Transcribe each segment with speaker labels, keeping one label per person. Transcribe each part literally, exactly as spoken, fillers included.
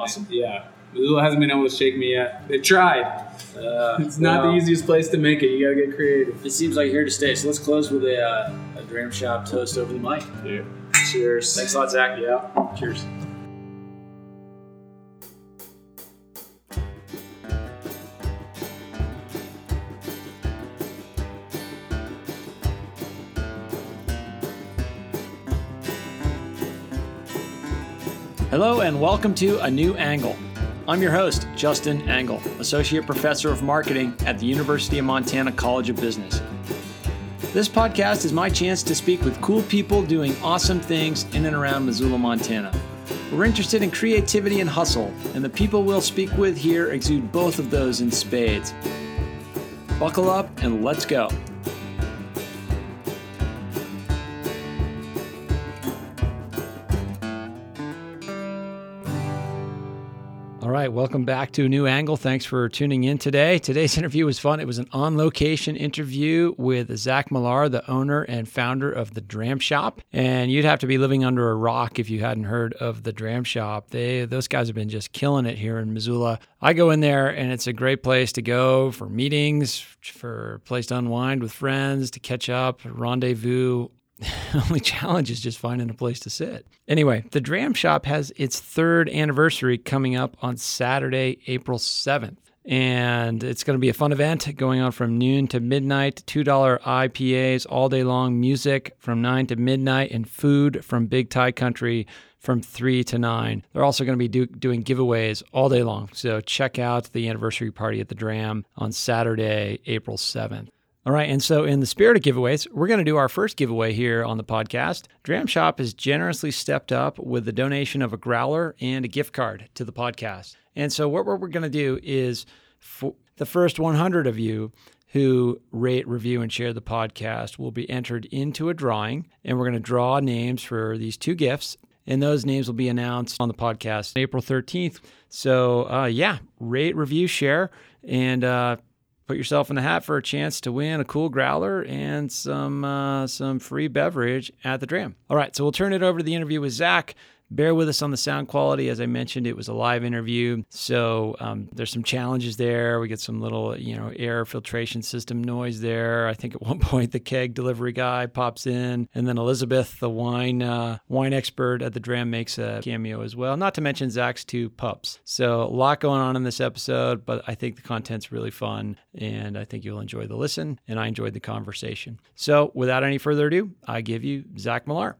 Speaker 1: Awesome.
Speaker 2: Yeah. Missoula hasn't been able to shake me yet. They've tried.
Speaker 1: Uh,
Speaker 2: it's not
Speaker 1: well,
Speaker 2: the easiest place to make it. You got to get creative.
Speaker 1: It seems like here to stay. So let's close with a, uh, a Dram Shop toast over the mic.
Speaker 2: Yeah. Cheers.
Speaker 1: Thanks a lot, Zach.
Speaker 2: Yeah. Cheers.
Speaker 1: Hello and welcome to A New Angle. I'm your host, Justin Angle, Associate Professor of Marketing at the University of Montana College of Business. This podcast is my chance to speak with cool people doing awesome things in and around Missoula, Montana. We're interested in creativity and hustle, and the people we'll speak with here exude both of those in spades. Buckle up and let's go. All right, welcome back to A New Angle. Thanks for tuning in today. Today's interview was fun. It was an on-location interview with Zach Millar, the owner and founder of the Dram Shop. And you'd have to be living under a rock if you hadn't heard of the Dram Shop. They those guys have been just killing it here in Missoula. I go in there, and it's a great place to go for meetings, for a place to unwind with friends, to catch up, rendezvous. The only challenge is just finding a place to sit. Anyway, the Dram Shop has its third anniversary coming up on Saturday, April seventh. And it's going to be a fun event going on from noon to midnight, two dollar I P As all day long, music from nine to midnight, and food from Big Thai Country from three to nine. They're also going to be do, doing giveaways all day long. So check out the anniversary party at the Dram on Saturday, April seventh. All right, and so in the spirit of giveaways, we're going to do our first giveaway here on the podcast. Dram Shop has generously stepped up with the donation of a growler and a gift card to the podcast. And so what we're going to do is for the first one hundred of you who rate, review, and share the podcast will be entered into a drawing, and we're going to draw names for these two gifts. And those names will be announced on the podcast April thirteenth. So uh, yeah, rate, review, share, and uh, put yourself in the hat for a chance to win a cool growler and some uh, some free beverage at the Dram. All right, so we'll turn it over to the interview with Zach. Bear with us on the sound quality. As I mentioned, it was a live interview, so um, there's some challenges there. We get some little, you know, air filtration system noise there. I think at one point the keg delivery guy pops in, and then Elizabeth, the wine uh, wine expert at the Dram, makes a cameo as well. Not to mention Zach's two pups. So a lot going on in this episode, but I think the content's really fun, and I think you'll enjoy the listen, and I enjoyed the conversation. So without any further ado, I give you Zach Millar.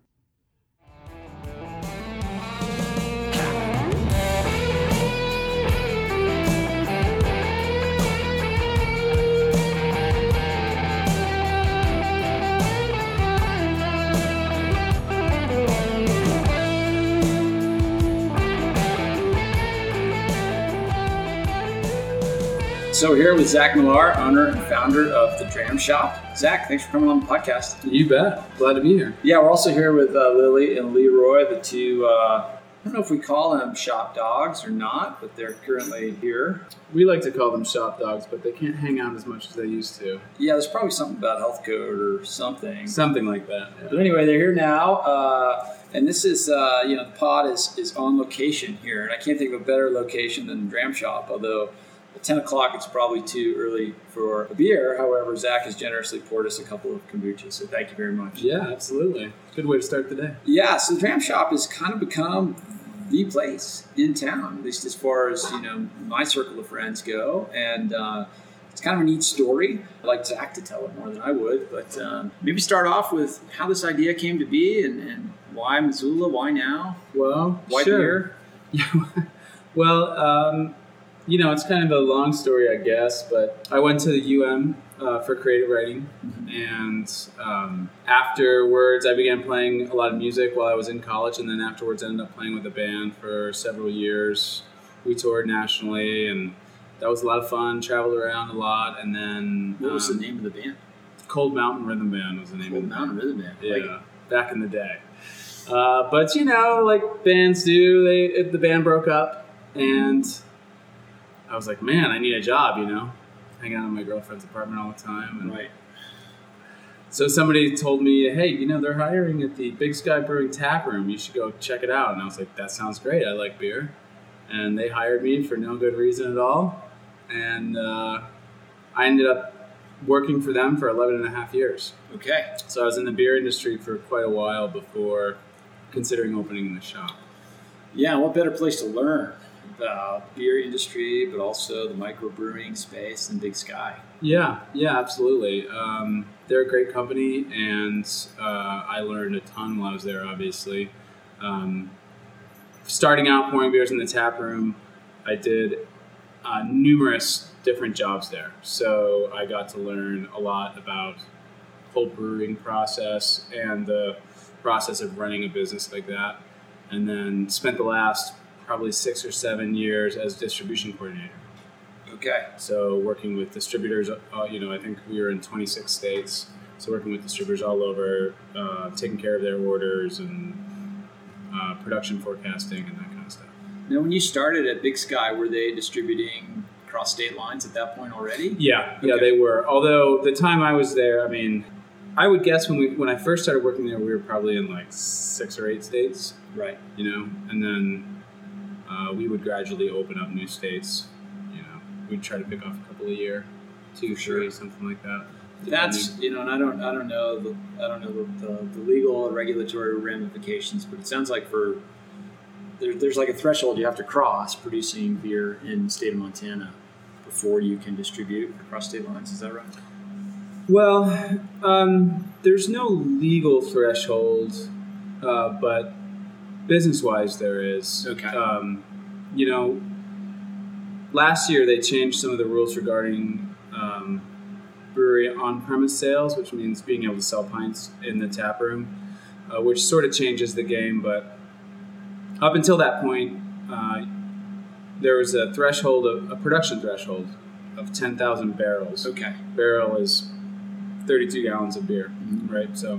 Speaker 1: So we're here with Zach Millar, owner and founder of the Dram Shop. Zach, thanks for coming on the podcast.
Speaker 2: You bet. Glad to be here.
Speaker 1: Yeah, we're also here with uh, Lily and Leroy, the two, uh, I don't know if we call them shop dogs or not, but they're currently here.
Speaker 2: We like to call them shop dogs, but they can't hang out as much as they used to.
Speaker 1: Yeah, there's probably something about health code or something.
Speaker 2: Something like that. Yeah.
Speaker 1: But anyway, they're here now. Uh, and this is, uh, you know, the pod is, is on location here. And I can't think of a better location than the Dram Shop, although at ten o'clock, it's probably too early for a beer. However, Zach has generously poured us a couple of kombuchas, so thank you very much.
Speaker 2: Yeah, absolutely. Good way to start the day.
Speaker 1: Yeah, so the Dram Shop has kind of become the place in town, at least as far as, you know, my circle of friends go. And uh, it's kind of a neat story. I'd like Zach to tell it more than I would, but um, maybe start off with how this idea came to be and, and why Missoula, why now?
Speaker 2: Well,
Speaker 1: why
Speaker 2: sure. beer? well, um... You know, it's kind of a long story, I guess, but I went to the U M uh, for creative writing, and um, afterwards I began playing a lot of music while I was in college, and then afterwards I ended up playing with a band for several years. We toured nationally, and that was a lot of fun, traveled around a lot, and then...
Speaker 1: What was
Speaker 2: um,
Speaker 1: the name of the band?
Speaker 2: Cold Mountain Rhythm Band was the name
Speaker 1: Cold
Speaker 2: of the
Speaker 1: Mountain
Speaker 2: band.
Speaker 1: Rhythm Band.
Speaker 2: Yeah,
Speaker 1: Like,
Speaker 2: back in the day. Uh, but, you know, like bands do, they the band broke up, and I was like, man, I need a job, you know? Hanging out in my girlfriend's apartment all the time. And
Speaker 1: right.
Speaker 2: So somebody told me, hey, you know, they're hiring at the Big Sky Brewing Tap Room. You should go check it out. And I was like, that sounds great. I like beer. and they hired me for no good reason at all. And uh, I ended up working for them for eleven and a half years.
Speaker 1: Okay.
Speaker 2: So I was in the beer industry for quite a while before considering opening the shop.
Speaker 1: Yeah, what better place to learn about beer industry, but also the microbrewing space than Big Sky?
Speaker 2: Yeah, yeah, absolutely. Um, they're a great company, and uh, I learned a ton while I was there, obviously. Um, starting out pouring beers in the tap room, I did uh, numerous different jobs there. So I got to learn a lot about the whole brewing process and the process of running a business like that. And then spent the last probably six or seven years as distribution coordinator.
Speaker 1: Okay.
Speaker 2: So working with distributors, uh, you know, I think we were in twenty-six states. So working with distributors all over, uh, taking care of their orders and uh, production forecasting and that kind of stuff.
Speaker 1: Now, when you started at Big Sky, were they distributing across state lines at that point already?
Speaker 2: Yeah,
Speaker 1: okay.
Speaker 2: yeah, they were. Although the time I was there, I mean, I would guess when we when I first started working there, we were probably in like six or eight states.
Speaker 1: Right.
Speaker 2: You know, and then uh, we would gradually open up new states. You know, we'd try to pick off a couple a year, two,
Speaker 1: Sure.
Speaker 2: three, something like that.
Speaker 1: That's, you know, and I don't, I don't know, the, I don't know the, the, the legal and regulatory ramifications, but it sounds like for there, there's like a threshold you have to cross producing beer in the state of Montana before you can distribute across state lines. Is that right?
Speaker 2: Well, um, there's no legal threshold, uh, but business-wise there is.
Speaker 1: Okay.
Speaker 2: Um, you know, last year they changed some of the rules regarding um, brewery on-premise sales, which means being able to sell pints in the tap room, uh, which sort of changes the game. But up until that point, uh, there was a threshold, of, a production threshold of ten thousand barrels.
Speaker 1: Okay.
Speaker 2: Barrel is thirty-two gallons of beer, mm-hmm. right? So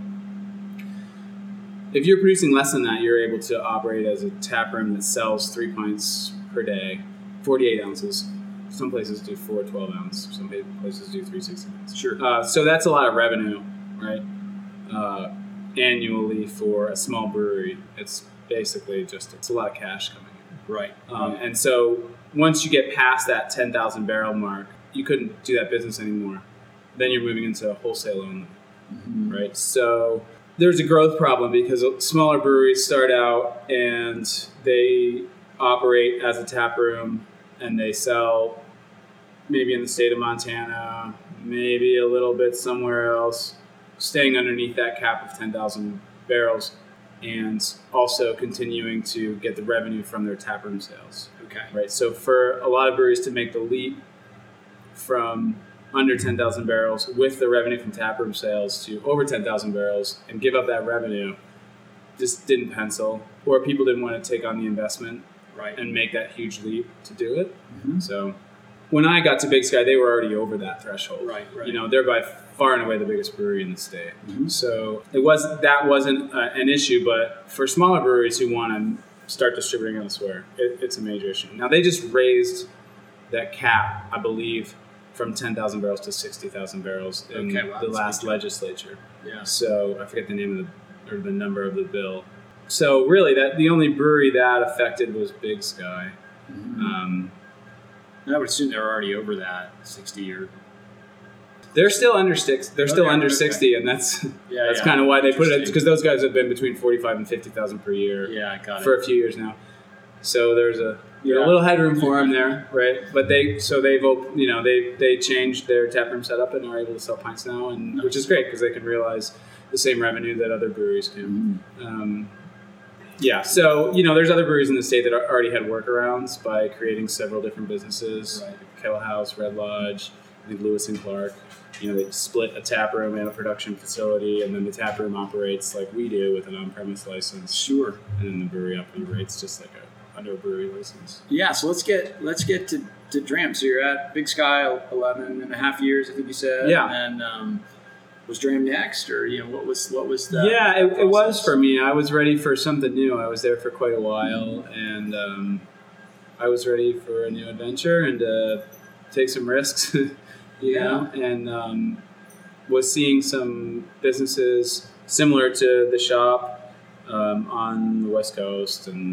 Speaker 2: if you're producing less than that, you're able to operate as a tap room that sells three pints per day, forty-eight ounces. Some places do four twelve ounce. Some places do three sixty ounce.
Speaker 1: Sure.
Speaker 2: Uh, so that's a lot of revenue, right? Uh, annually for a small brewery. It's basically just, it's a lot of cash coming in.
Speaker 1: Right.
Speaker 2: Um, and so once you get past that ten thousand barrel mark, you couldn't do that business anymore. Then you're moving into wholesale only, mm-hmm. right? So there's a growth problem because smaller breweries start out and they operate as a tap room and they sell maybe in the state of Montana, maybe a little bit somewhere else, staying underneath that cap of ten thousand barrels and also continuing to get the revenue from their taproom sales.
Speaker 1: Okay.
Speaker 2: Right. So for a lot of breweries to make the leap from under ten thousand barrels with the revenue from taproom sales to over ten thousand barrels and give up that revenue just didn't pencil, or people didn't want to take on the investment
Speaker 1: right.
Speaker 2: and make that huge leap to do it.
Speaker 1: Mm-hmm.
Speaker 2: So when I got to Big Sky, they were already over that threshold.
Speaker 1: Right, right.
Speaker 2: You know, they're by far and away the biggest brewery in the state.
Speaker 1: Mm-hmm.
Speaker 2: So it was that wasn't uh, an issue, but for smaller breweries who want to start distributing elsewhere, it, it's a major issue. Now they just raised that cap, I believe, from ten thousand barrels to sixty thousand barrels in
Speaker 1: okay, wow,
Speaker 2: the last legislature.
Speaker 1: Yeah.
Speaker 2: So I forget the name of the or the number of the bill. So really, that the only brewery that affected was Big Sky.
Speaker 1: Mm-hmm.
Speaker 2: Um,
Speaker 1: I would assume they're already over that sixty or.
Speaker 2: They're still under six. They're still
Speaker 1: okay,
Speaker 2: under
Speaker 1: okay.
Speaker 2: sixty, and that's
Speaker 1: yeah,
Speaker 2: that's
Speaker 1: yeah.
Speaker 2: kind of why they put it, because those guys have been between forty-five and fifty thousand per year.
Speaker 1: Yeah, I got
Speaker 2: for
Speaker 1: it.
Speaker 2: a few years now. So there's a you
Speaker 1: yeah.
Speaker 2: know, a little headroom for them there, right? But they so they've op- you know they they changed their taproom setup and are able to sell pints now, and
Speaker 1: nice.
Speaker 2: which is great because they can realize the same revenue that other breweries can.
Speaker 1: Mm-hmm.
Speaker 2: Um, yeah, so you know, there's other breweries in the state that are, already had workarounds by creating several different businesses,
Speaker 1: right.
Speaker 2: Kettle House, Red Lodge, I think Lewis and Clark. You know, they split a tap room and a production facility, and then the tap room operates like we do with an on-premise license.
Speaker 1: Sure.
Speaker 2: And then the brewery operates just like a under a brewery license.
Speaker 1: Yeah, so let's get let's get to, to Dram. So you're at Big Sky eleven and a half years, I think you said.
Speaker 2: Yeah.
Speaker 1: And um, was Dram next, or you know, what was what was the
Speaker 2: Yeah, it,
Speaker 1: process?
Speaker 2: it was for me. I was ready for something new. I was there for quite a while, mm-hmm. and um, I was ready for a new adventure and uh, take some risks. You
Speaker 1: yeah.
Speaker 2: know, and um, was seeing some businesses similar to the shop um, on the West Coast and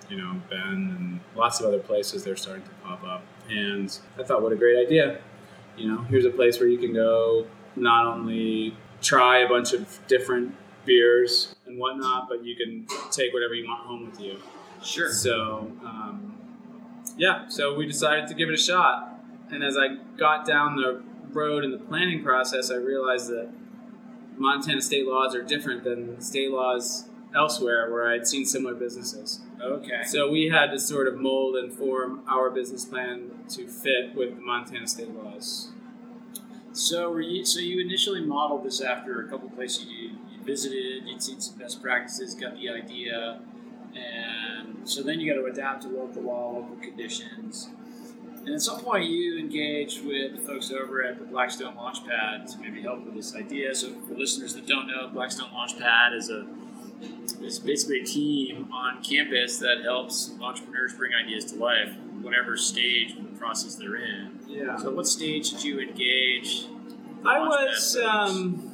Speaker 2: you know, Bend and lots of other places they're starting to pop up. And I thought, what a great idea. You know, here's a place where you can go not only try a bunch of different beers and whatnot, but you can take whatever you want home with you.
Speaker 1: Sure.
Speaker 2: So, um, yeah, so we decided to give it a shot. And as I got down the road in the planning process, I realized that Montana state laws are different than state laws elsewhere where I'd seen similar businesses.
Speaker 1: Okay.
Speaker 2: So we had to sort of mold and form our business plan to fit with the Montana state laws.
Speaker 1: So were you, so you initially modeled this after a couple places you, you visited, you'd seen some best practices, got the idea, and so then you got to adapt to local law, local conditions. And at some point you engaged with the folks over at the Blackstone Launchpad to maybe help with this idea. So for listeners that don't know, Blackstone Launchpad is a It's basically a team on campus that helps entrepreneurs bring ideas to life, whatever stage of the process they're in.
Speaker 2: Yeah.
Speaker 1: So, what stage did you engage?
Speaker 2: I was. Um,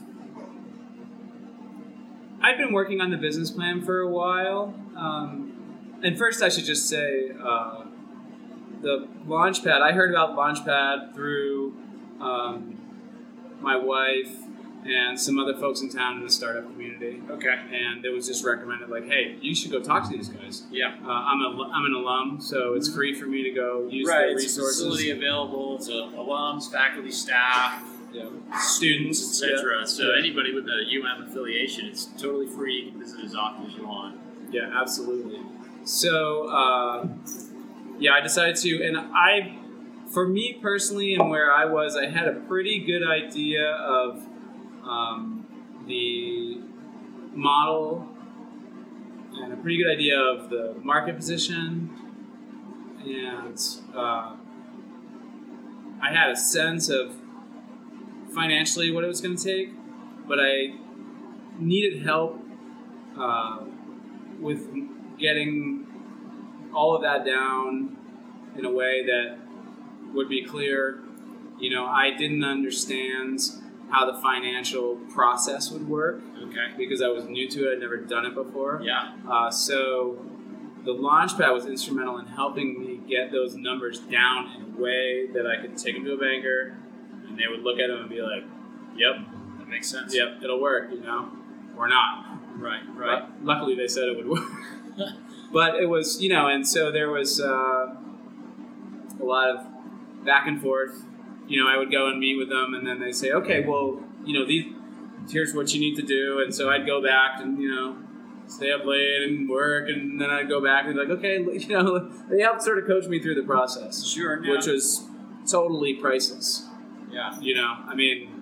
Speaker 2: I've been working on the business plan for a while, um, and first I should just say uh, the Launchpad. I heard about Launchpad through um, my wife and some other folks in town in the startup community.
Speaker 1: Okay.
Speaker 2: And it was just recommended, like, hey, you should go talk to these guys.
Speaker 1: Yeah.
Speaker 2: Uh, I'm a, I'm an alum, so it's free for me to go use
Speaker 1: right.
Speaker 2: their
Speaker 1: It's
Speaker 2: resources.
Speaker 1: a facility available to alums, faculty, staff,
Speaker 2: Yeah. Students,
Speaker 1: et cetera.
Speaker 2: Yeah.
Speaker 1: So
Speaker 2: Yeah.
Speaker 1: anybody with a U M affiliation, it's totally free. You can visit as often as you want.
Speaker 2: Yeah, absolutely. So, uh, yeah, I decided to, and I, for me personally, and where I was, I had a pretty good idea of um, the model and a pretty good idea of the market position, and uh, I had a sense of financially what it was going to take, but I needed help uh, with getting all of that down in a way that would be clear. You know, I didn't understand how the financial process would work.
Speaker 1: Okay.
Speaker 2: Because I was new to it. I'd never done it before.
Speaker 1: Yeah.
Speaker 2: Uh, so the Launchpad was instrumental in helping me get those numbers down in a way that I could take them to a banker and they would look at them and be like, yep.
Speaker 1: That makes sense.
Speaker 2: Yep, it'll work, you know, or not.
Speaker 1: Right, right.
Speaker 2: But luckily they said it would work. But it was, you know, and so there was uh, a lot of back and forth. You know, I would go and meet with them, and then they say, okay, well, you know, these, here's what you need to do. And so I'd go back and, you know, stay up late and work, and then I'd go back and be like, okay, you know, they helped sort of coach me through the process.
Speaker 1: Sure. No.
Speaker 2: Which was totally priceless.
Speaker 1: Yeah.
Speaker 2: You know, I mean,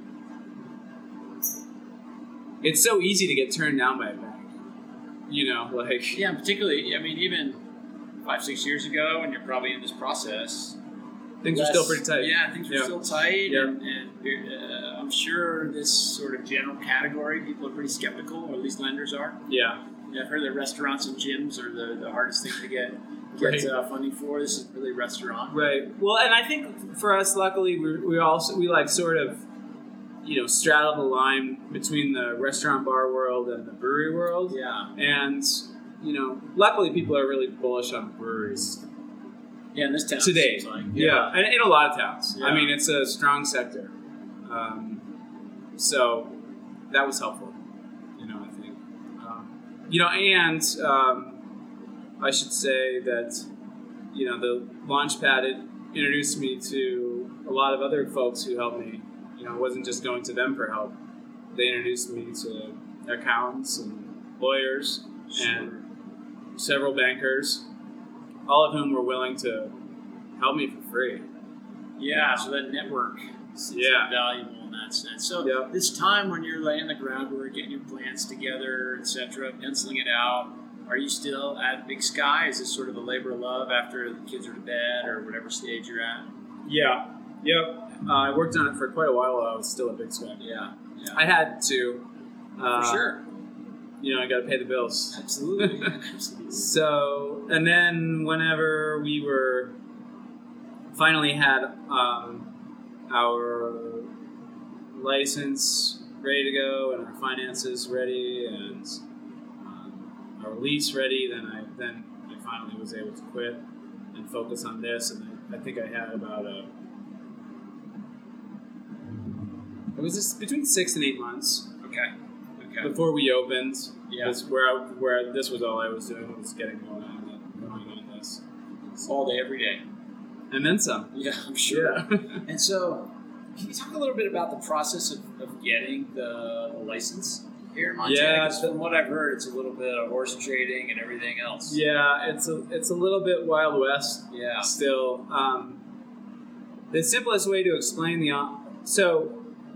Speaker 2: it's so easy to get turned down by a bank. You know, like...
Speaker 1: Yeah, particularly, I mean, even five, six years ago, when you're probably in this process...
Speaker 2: Things
Speaker 1: less,
Speaker 2: are still pretty tight.
Speaker 1: Yeah, things are
Speaker 2: yeah.
Speaker 1: still tight,
Speaker 2: yeah.
Speaker 1: and, and uh, I'm sure this sort of general category, people are pretty skeptical, or at least lenders are.
Speaker 2: Yeah.
Speaker 1: Yeah, I've heard that restaurants and gyms are the, the hardest thing to get get
Speaker 2: right.
Speaker 1: uh, funding for. This is really restaurant.
Speaker 2: Right. Well, and I think for us, luckily, we we also we like sort of, you know, straddle the line between the restaurant bar world and the brewery world.
Speaker 1: Yeah.
Speaker 2: And you know, luckily, people are really bullish on breweries.
Speaker 1: Yeah, in this town
Speaker 2: today.
Speaker 1: Like,
Speaker 2: yeah. yeah, and in a lot of towns.
Speaker 1: Yeah.
Speaker 2: I mean, it's a strong sector. Um, so that was helpful. You know, I think. Um, you know, and um, I should say that, you know, the Launchpad it introduced me to a lot of other folks who helped me. You know, it wasn't just going to them for help. They introduced me to accountants and lawyers
Speaker 1: Sure.
Speaker 2: and several bankers, all of whom were willing to help me for free.
Speaker 1: Yeah, so that network is
Speaker 2: Yeah.
Speaker 1: valuable in that sense. So
Speaker 2: Yeah.
Speaker 1: this time when you're laying the groundwork, getting your plans together, et cetera, penciling it out, are you still at Big Sky? Is this sort of a labor of love after the kids are to bed or whatever stage you're at?
Speaker 2: Yeah. Yep. Uh, I worked on it for quite a while while I was still at Big Sky.
Speaker 1: Yeah. Yeah.
Speaker 2: I had to. Uh,
Speaker 1: for sure.
Speaker 2: You know, I got to pay the bills.
Speaker 1: Absolutely. Absolutely.
Speaker 2: So, and then whenever we were finally had um, our license ready to go and our finances ready and um, our lease ready, then I then I finally was able to quit and focus on this. And I, I think I had about a it was just between six and eight months.
Speaker 3: Okay. Okay.
Speaker 2: Before we opened.
Speaker 3: Yeah.
Speaker 2: Was where I, where this was all I was doing was getting going on going on this
Speaker 3: all day, every day,
Speaker 2: and then some.
Speaker 3: Yeah, I'm sure.
Speaker 2: Yeah.
Speaker 3: And so, can you talk a little bit about the process of, of getting the, the license here in Montana?
Speaker 2: Yeah.
Speaker 3: 'Cause from what I've heard, it's a little bit of horse trading and everything else.
Speaker 2: Yeah, it's a it's a little bit Wild West.
Speaker 3: Yeah.
Speaker 2: Still, um, the simplest way to explain the on, so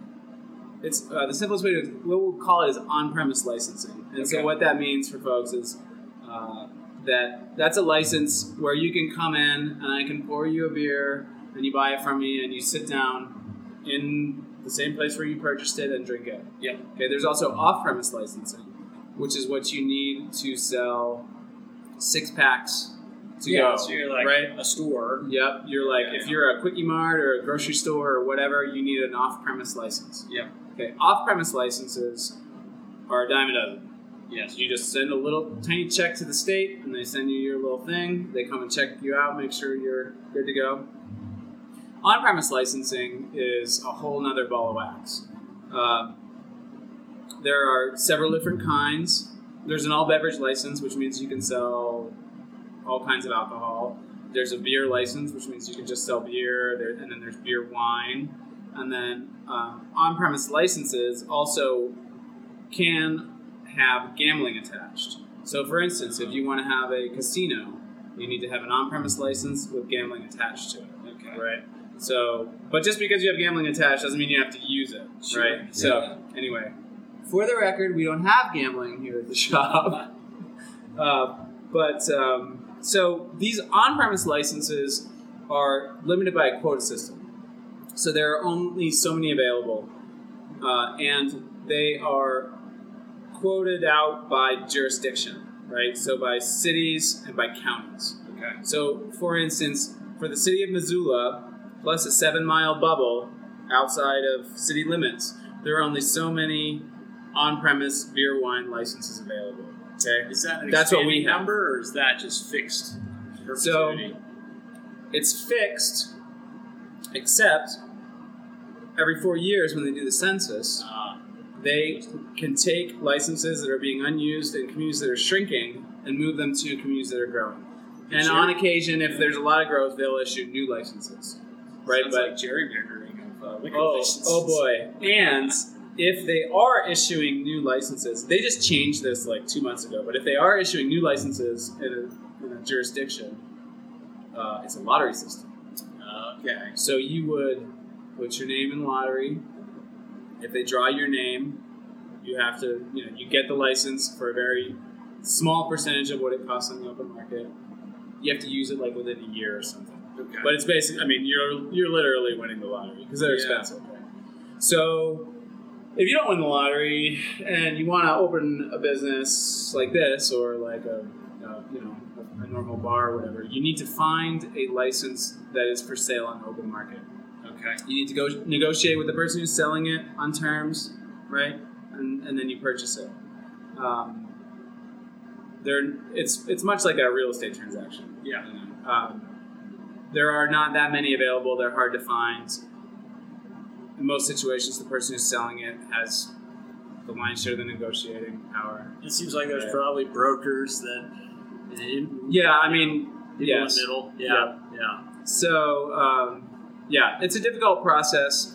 Speaker 2: it's uh, the simplest way to what we'll call it is on-premise licensing, and
Speaker 3: Okay.
Speaker 2: so what that means for folks is uh, that that's a license where you can come in and I can pour you a beer and you buy it from me and you sit down in the same place where you purchased it and drink it.
Speaker 3: Yep.
Speaker 2: Okay. There's also off-premise licensing, which is what you need to sell six packs to
Speaker 3: yeah,
Speaker 2: go.
Speaker 3: so you're like
Speaker 2: right?
Speaker 3: a store.
Speaker 2: Yep. You're like
Speaker 3: Yeah.
Speaker 2: if you're a Quickie Mart or a grocery store or whatever, you need an off-premise license.
Speaker 3: Yep.
Speaker 2: Okay. Off-premise licenses are a dime a dozen.
Speaker 3: Yes.
Speaker 2: You just send a little tiny check to the state, and they send you your little thing. They come and check you out, make sure you're good to go. On-premise licensing is a whole nother ball of wax. Uh, there are several different kinds. There's an all-beverage license, which means you can sell all kinds of alcohol. There's a beer license, which means you can just sell beer, there, and then there's beer wine. And then um, on-premise licenses also can have gambling attached. So for instance, if you want to have a casino, you need to have an on-premise license with gambling attached to it.
Speaker 3: Okay.
Speaker 2: Right? So, but just because you have gambling attached doesn't mean you have to use it.
Speaker 3: Sure.
Speaker 2: Right?
Speaker 3: Yeah.
Speaker 2: So, anyway, for the record, we don't have gambling here at the shop. uh, but, um, so these on-premise licenses are limited by a quota system. So there are only so many available. Uh, and they are quoted out by jurisdiction, right? So by cities and by counties.
Speaker 3: Okay.
Speaker 2: So, for instance, for the city of Missoula, plus a seven-mile bubble outside of city limits, there are only so many on-premise beer wine licenses available. Okay,
Speaker 3: Is that an
Speaker 2: That's what we
Speaker 3: expanding
Speaker 2: have.
Speaker 3: number, or is that just fixed?
Speaker 2: So-
Speaker 3: Perpetuity?
Speaker 2: It's fixed, except every four years when they do the census,
Speaker 3: Uh,
Speaker 2: they can take licenses that are being unused in communities that are shrinking and move them to communities that are growing. And
Speaker 3: Sure.
Speaker 2: on occasion, if there's a lot of growth, they'll issue new licenses. Right,
Speaker 3: sounds
Speaker 2: but
Speaker 3: like gerrymandering of uh, liquor
Speaker 2: oh,
Speaker 3: licenses.
Speaker 2: oh boy! And if they are issuing new licenses, they just changed this like two months ago. But if they are issuing new licenses in a, in a jurisdiction, uh, it's a lottery system.
Speaker 3: Okay.
Speaker 2: So you would put your name in the lottery. If they draw your name, you have to, you know, you get the license for a very small percentage of what it costs on the open market. You have to use it like within a year or something.
Speaker 3: Okay.
Speaker 2: But it's basically, I mean, you're you're literally winning the lottery because they're
Speaker 3: Yeah.
Speaker 2: expensive. Right? So if you don't win the lottery and you want to open a business like this or like a, uh, you know, a, a normal bar or whatever, you need to find a license that is for sale on the open market.
Speaker 3: okay.
Speaker 2: You need to go negotiate with the person who's selling it on terms, right? And, and then you purchase it. Um, there, it's it's much like a real estate transaction.
Speaker 3: Yeah.
Speaker 2: You know? Um, there are not that many available. They're hard to find. In most situations, the person who's selling it has the lion's share of the negotiating power.
Speaker 3: It seems like there's
Speaker 2: Yeah.
Speaker 3: probably brokers that. In,
Speaker 2: Yeah, I mean,
Speaker 3: people
Speaker 2: yes.
Speaker 3: in the middle. Yeah. Yeah.
Speaker 2: So, um, yeah, it's a difficult process.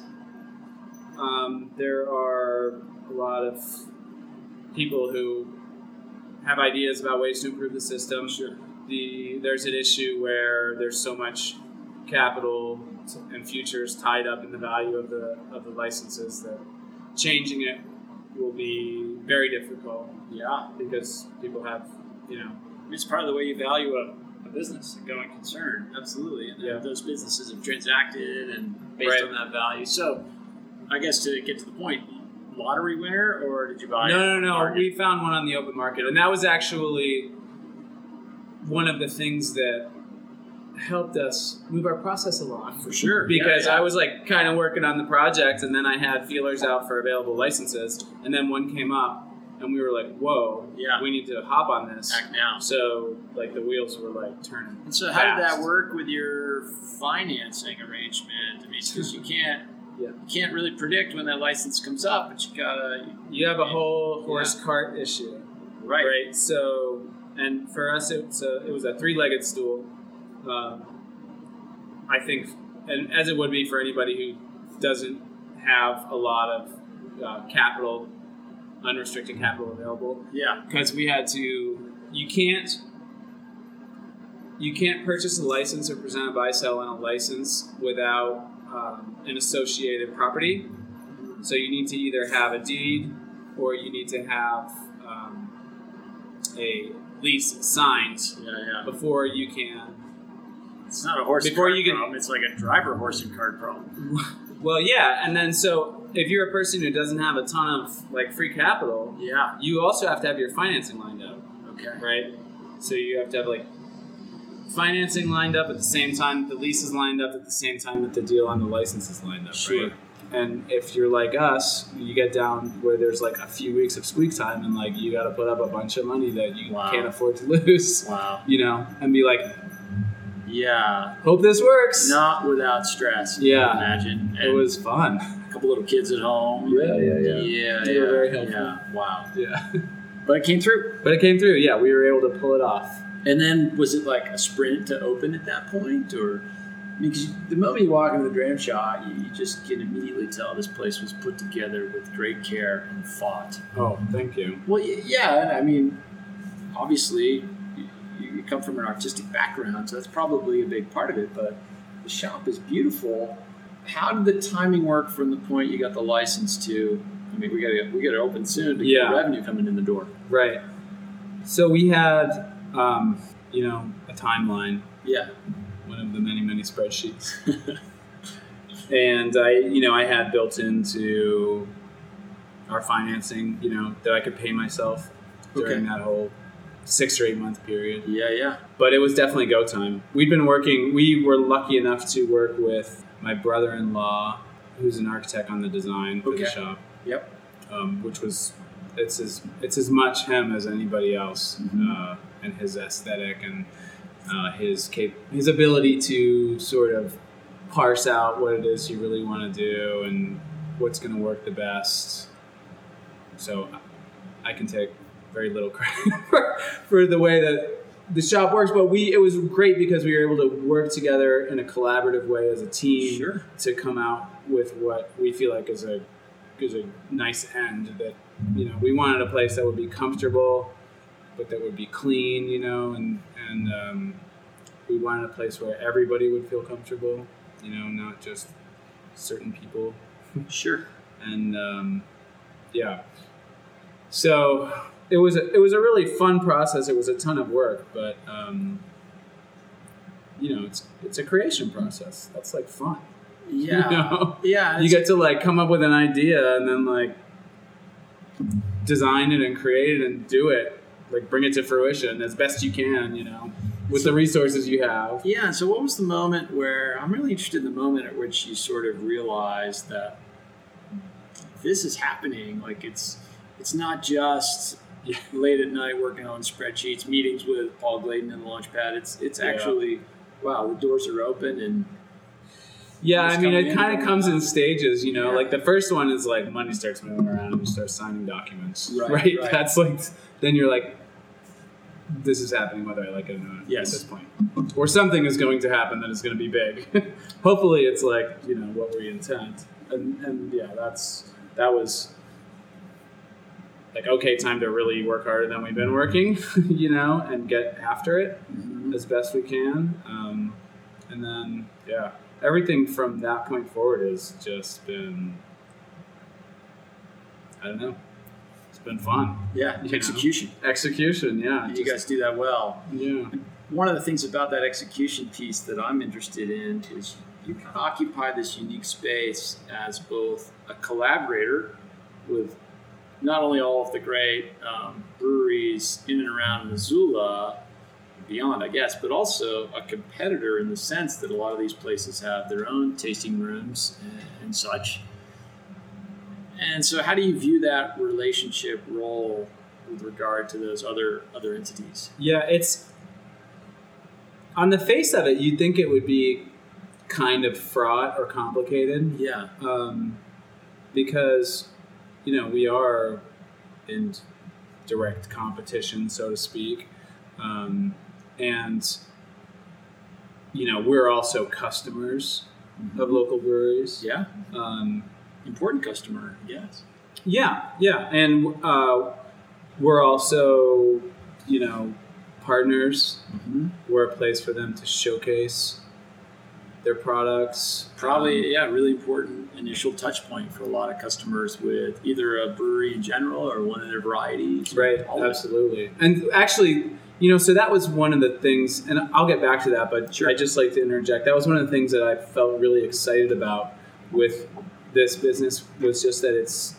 Speaker 2: Um, there are a lot of people who have ideas about ways to improve the system.
Speaker 3: Sure.
Speaker 2: The there's an issue where there's so much capital and futures tied up in the value of the of the licenses that changing it will be very difficult
Speaker 3: Yeah.
Speaker 2: because people have, you know,
Speaker 3: It's part of the way you value a, a business, a going concern.
Speaker 2: absolutely,
Speaker 3: And
Speaker 2: yeah,
Speaker 3: those businesses have transacted and based
Speaker 2: Right.
Speaker 3: on that value. So, I guess to get to the point, lottery winner, or did you buy?
Speaker 2: No, no,
Speaker 3: a
Speaker 2: no.
Speaker 3: market?
Speaker 2: We found one on the open market, and that was actually one of the things that helped us move our process along.
Speaker 3: For sure.
Speaker 2: Because
Speaker 3: Yeah, yeah.
Speaker 2: I was like kind of working on the project, and then I had feelers out for available licenses, and then one came up, and we were like, whoa,
Speaker 3: Yeah.
Speaker 2: we need to hop on this.
Speaker 3: Act now.
Speaker 2: So like the wheels were like turning.
Speaker 3: And so, how did
Speaker 2: fast.
Speaker 3: that work with your financing arrangement? I mean, because you can't,
Speaker 2: Yeah.
Speaker 3: you can't really predict when that license comes up, but you gotta.
Speaker 2: You have a whole
Speaker 3: Yeah.
Speaker 2: horse cart issue,
Speaker 3: Right.
Speaker 2: right? So, and for us, it's a, it was a three-legged stool. Um, I think, and as it would be for anybody who doesn't have a lot of uh, capital, unrestricted capital available,
Speaker 3: Yeah.
Speaker 2: because we had to. You can't. You can't purchase a license or present a buy sell on a license without um, an associated property. So you need to either have a deed or you need to have um, a lease signed
Speaker 3: Yeah, yeah.
Speaker 2: before you can.
Speaker 3: It's not a horse and
Speaker 2: Before
Speaker 3: cart
Speaker 2: you get-
Speaker 3: problem. It's like a driver horse and cart problem.
Speaker 2: Well, yeah, and then so if you're a person who doesn't have a ton of like free capital,
Speaker 3: Yeah.
Speaker 2: you also have to have your financing lined up,
Speaker 3: Okay.
Speaker 2: right? So you have to have like financing lined up at the same time, the lease is lined up at the same time that the deal on the license is lined up,
Speaker 3: Sure.
Speaker 2: right? And if you're like us, you get down where there's like a few weeks of squeak time and like you got to put up a bunch of money that you
Speaker 3: Wow.
Speaker 2: can't afford to lose,
Speaker 3: Wow.
Speaker 2: you know, and be like,
Speaker 3: Yeah.
Speaker 2: hope this works.
Speaker 3: Not without stress.
Speaker 2: Yeah.
Speaker 3: I imagine.
Speaker 2: It
Speaker 3: And
Speaker 2: was fun.
Speaker 3: a couple little kids at home.
Speaker 2: Yeah, yeah, yeah.
Speaker 3: Yeah.
Speaker 2: They
Speaker 3: yeah,
Speaker 2: were very helpful.
Speaker 3: Yeah. Wow.
Speaker 2: Yeah.
Speaker 3: But it came through.
Speaker 2: But it came through. Yeah, we were able to pull it off.
Speaker 3: And then was it like a sprint to open at that point, or? I mean, because the moment you walk into the dram shop, you, you just can immediately tell this place was put together with great care and thought.
Speaker 2: Oh, thank you.
Speaker 3: Well, y- yeah, and I mean, obviously, you, you come from an artistic background, so that's probably a big part of it. But the shop is beautiful. How did the timing work from the point you got the license to? I mean, we got to we got to open soon to
Speaker 2: Yeah.
Speaker 3: get revenue coming in the door.
Speaker 2: Right. So we had, um, you know, a timeline,
Speaker 3: Yeah.
Speaker 2: one of the many, many spreadsheets. And I, you know, I had built into our financing, you know, that I could pay myself during
Speaker 3: Okay.
Speaker 2: that whole six or eight month period.
Speaker 3: Yeah, yeah.
Speaker 2: But it was definitely go time. We'd been working, we were lucky enough to work with my brother-in-law, who's an architect on the design for
Speaker 3: Okay.
Speaker 2: the shop,
Speaker 3: Yep.
Speaker 2: um, which was, it's as, it's as much him as anybody else,
Speaker 3: Mhm.
Speaker 2: uh, and his aesthetic and uh, his cap- his ability to sort of parse out what it is you really want to do and what's going to work the best. So I can take very little credit for, for the way that the shop works, but we it was great because we were able to work together in a collaborative way as a team
Speaker 3: Sure.
Speaker 2: to come out with what we feel like is a is a nice end. That, you know, we wanted a place that would be comfortable, but that would be clean, you know, and and um, we wanted a place where everybody would feel comfortable, you know, not just certain people.
Speaker 3: Sure.
Speaker 2: And um, yeah, so it was a, it was a really fun process. It was a ton of work, but um, you know, it's it's a creation process. That's like fun.
Speaker 3: Yeah.
Speaker 2: You know?
Speaker 3: Yeah.
Speaker 2: You
Speaker 3: it's-
Speaker 2: get to like come up with an idea and then like design it and create it and do it, like bring it to fruition as best you can, you know, with the resources you have.
Speaker 3: Yeah, so what was the moment where, I'm really interested in the moment at which you sort of realized that this is happening, like it's it's not just
Speaker 2: Yeah.
Speaker 3: late at night working on spreadsheets, meetings with Paul Gladen in the Launchpad, it's it's
Speaker 2: Yeah.
Speaker 3: actually, wow, the doors are open and
Speaker 2: Yeah,
Speaker 3: Just
Speaker 2: I mean,
Speaker 3: coming
Speaker 2: it
Speaker 3: in.
Speaker 2: kind of comes in stages, you know.
Speaker 3: Yeah.
Speaker 2: Like the first one is like money starts moving around and you start signing documents,
Speaker 3: Right,
Speaker 2: right?
Speaker 3: right.
Speaker 2: That's like then you're like, this is happening whether I like it or not.
Speaker 3: Yes.
Speaker 2: At this point, or something is going to happen that is going to be big. Hopefully, it's like, you know, what we intend, and and yeah, that's that was like, okay, time to really work harder than we've been working, you know, and get after it as best we can. Um, and then, yeah, everything from that point forward has just been, I don't know, it's been fun.
Speaker 3: yeah,
Speaker 2: You know.
Speaker 3: execution.
Speaker 2: Execution, yeah.
Speaker 3: You
Speaker 2: just-
Speaker 3: guys do that well.
Speaker 2: Yeah.
Speaker 3: One of the things about that execution piece that I'm interested in is you kind of occupy this unique space as both a collaborator with not only all of the great um, breweries in and around Missoula, beyond, I guess, but also a competitor in the sense that a lot of these places have their own tasting rooms and, and such. And so how do you view that relationship role with regard to those other other entities?
Speaker 2: Yeah, it's on the face of it, you'd think it would be kind of fraught or complicated.
Speaker 3: Yeah.
Speaker 2: Um, because, you know, we are in direct competition, so to speak. Um, and, you know, we're also customers mm-hmm. of local breweries.
Speaker 3: Yeah.
Speaker 2: Um,
Speaker 3: Important customer, yes.
Speaker 2: Yeah, yeah. And uh, we're also, you know, partners.
Speaker 3: Mm-hmm.
Speaker 2: We're a place for them to showcase their products.
Speaker 3: Probably,
Speaker 2: um,
Speaker 3: yeah, really important initial touch point for a lot of customers with either a brewery in general or one of their varieties.
Speaker 2: Right, absolutely. And actually, you know, so that was one of the things, and I'll get back to that, but
Speaker 3: sure.
Speaker 2: I'd just like to interject. That was one of the things that I felt really excited about with this business, was just that it's,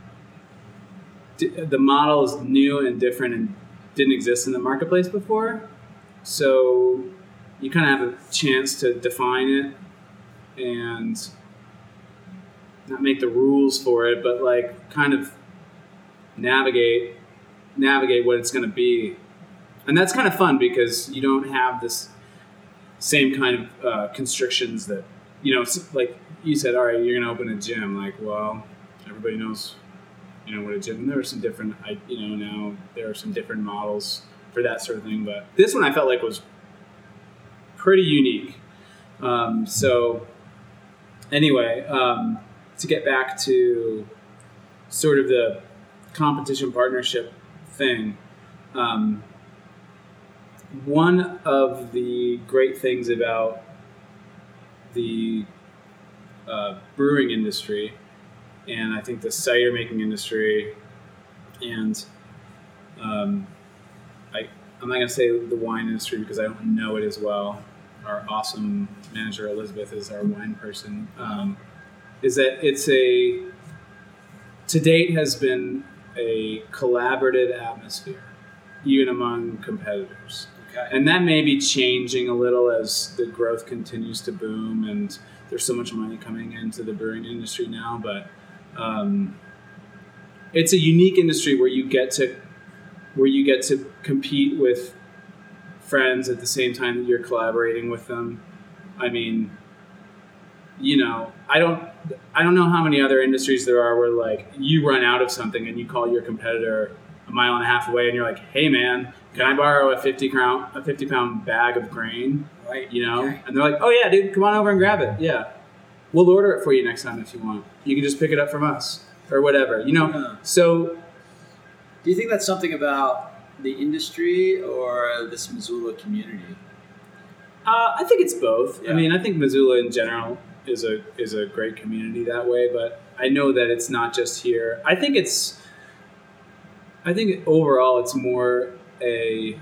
Speaker 2: the model is new and different and didn't exist in the marketplace before. So you kind of have a chance to define it and not make the rules for it, but like kind of navigate navigate what it's going to be. And that's kind of fun because you don't have this same kind of uh, constrictions that, you know, like you said, all right, you're going to open a gym. Like, well, everybody knows, you know, what a gym, and there are some different, I, you know, now there are some different models for that sort of thing. But this one I felt like was pretty unique. Um, so anyway, um, to get back to sort of the competition partnership thing, um, one of the great things about the uh, brewing industry, and I think the cider making industry, and um, I, I'm not going to say the wine industry because I don't know it as well. Our awesome manager, Elizabeth, is our wine person, um, is that it's a, to date has been a collaborative atmosphere, even among competitors.
Speaker 3: Okay.
Speaker 2: And that may be changing a little as the growth continues to boom and there's so much money coming into the brewing industry now, but um, it's a unique industry where you get to where you get to compete with friends at the same time that you're collaborating with them. I mean, you know, I don't I don't know how many other industries there are where like you run out of something and you call your competitor a mile and a half away and you're like, hey man, can I borrow a fifty pound a fifty pound bag of grain?
Speaker 3: Right.
Speaker 2: You know?
Speaker 3: Okay.
Speaker 2: And they're like, oh yeah, dude, come on over and grab it. Yeah. We'll order it for you next time if you want. You can just pick it up from us or whatever, you know?
Speaker 3: Yeah.
Speaker 2: So
Speaker 3: do you think that's something about the industry or this Missoula community?
Speaker 2: Uh, I think it's both.
Speaker 3: Yeah.
Speaker 2: I mean, I think Missoula in general is a is a great community that way, but I know that it's not just here. I think it's, I think overall it's more a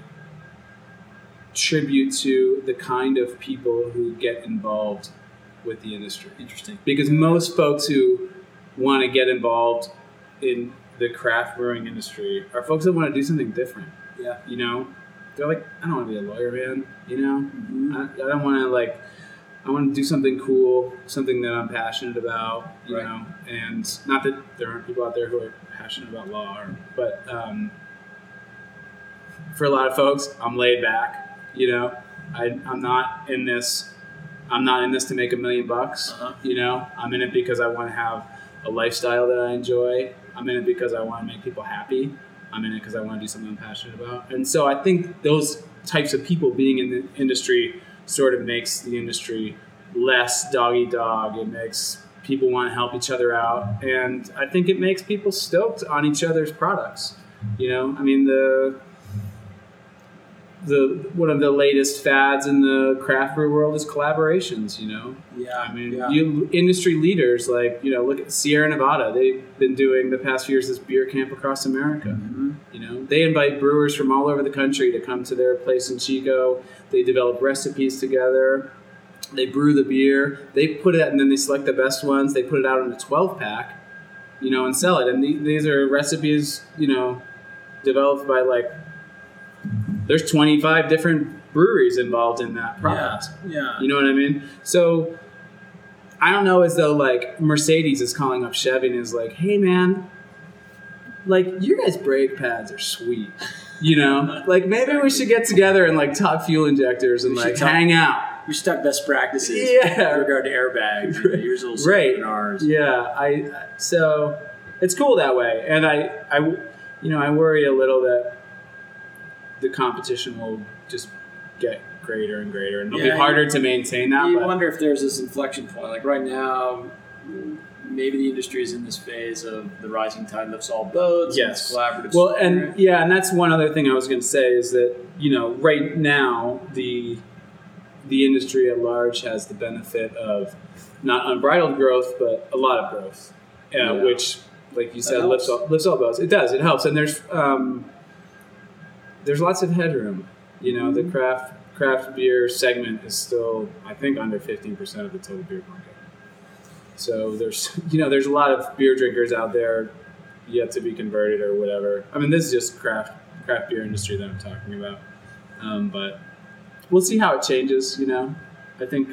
Speaker 2: tribute to the kind of people who get involved with the industry.
Speaker 3: Interesting.
Speaker 2: Because most folks who want to get involved in the craft brewing industry are folks that want to do something different.
Speaker 3: Yeah.
Speaker 2: You know, they're like, I don't want to be a lawyer, man. You know,
Speaker 3: Mm-hmm.
Speaker 2: I, I don't want to like, I want to do something cool, something that I'm passionate about, you
Speaker 3: Right.
Speaker 2: know, and not that there aren't people out there who are passionate about law, or, but um, for a lot of folks, I'm laid back, you know, I, I'm not in this, I'm not in this to make a million bucks,
Speaker 3: Uh-huh.
Speaker 2: you know, I'm in it because I want to have a lifestyle that I enjoy. I'm in it because I want to make people happy. I'm in it because I want to do something I'm passionate about. And so I think those types of people being in the industry sort of makes the industry less dog-eat-dog. It makes people want to help each other out. And I think it makes people stoked on each other's products. You know, I mean, the the one of the latest fads in the craft brew world is collaborations, you know?
Speaker 3: Yeah.
Speaker 2: I mean,
Speaker 3: yeah.
Speaker 2: you industry leaders like, you know, look at Sierra Nevada. They've been doing the past few years this beer camp across America.
Speaker 3: Mm-hmm.
Speaker 2: You know, they invite brewers from all over the country to come to their place in Chico. They develop recipes together. They brew the beer. They put it out, and then they select the best ones. They put it out in a twelve pack, you know, and sell it. And the, these are recipes, you know, developed by like, there's twenty-five different breweries involved in that product.
Speaker 3: Yeah. Yeah.
Speaker 2: You know what I mean? So I don't know as though like Mercedes is calling up Chevy and is like, hey man, like your guys' brake pads are sweet. You know, like maybe we should get together and like talk fuel injectors and
Speaker 3: We
Speaker 2: like
Speaker 3: should talk-
Speaker 2: hang out.
Speaker 3: We should talk best practices
Speaker 2: Yeah.
Speaker 3: with regard to airbags. You know, yours a little
Speaker 2: Right.
Speaker 3: simpler than ours.
Speaker 2: Yeah, I so it's cool that way, and I, I, you know, I worry a little that the competition will just get greater and greater, and it'll
Speaker 3: Yeah,
Speaker 2: be harder
Speaker 3: you-
Speaker 2: to maintain that.
Speaker 3: You
Speaker 2: but-
Speaker 3: wonder if there's this inflection point. Like right now, maybe the industry is in this phase of the rising tide lifts all boats. and
Speaker 2: Yes.
Speaker 3: it's collaborative.
Speaker 2: Well,
Speaker 3: spirit.
Speaker 2: and yeah, and that's one other thing I was going to say is that you know right now the the industry at large has the benefit of not unbridled growth, but a lot of growth, uh,
Speaker 3: Yeah.
Speaker 2: which, like you said,
Speaker 3: That
Speaker 2: lifts
Speaker 3: helps.
Speaker 2: all, lifts all boats. It does. It helps, and there's um, there's lots of headroom. You know, the craft craft beer segment is still, I think, under fifteen percent of the total beer market. So there's, you know, there's a lot of beer drinkers out there yet to be converted or whatever. I mean, this is just craft craft beer industry that I'm talking about. Um, but we'll see how it changes. You know, I think